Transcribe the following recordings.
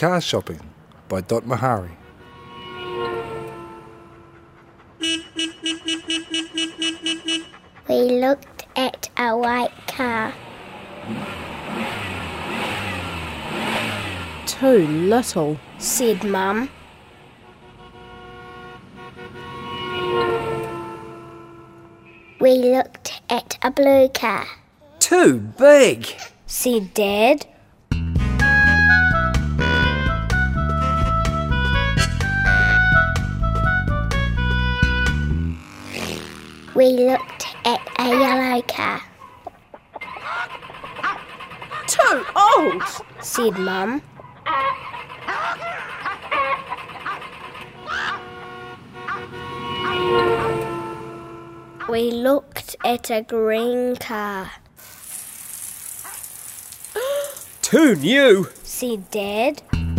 Car Shopping by Dot Mahari. We looked at a white car. Too little, said Mum. We looked at a blue car. Too big, said Dad. We looked at a yellow car. too old, said Mum. We looked at a green car. too new, said Dad.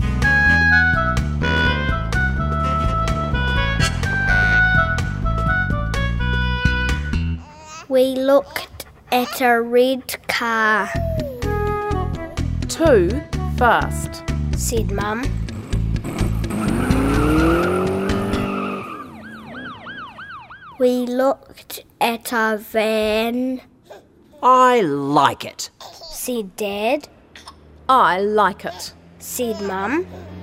We looked at a red car, too fast, said Mum. We looked at a van, I like it. said Dad. I like it. Said Mum.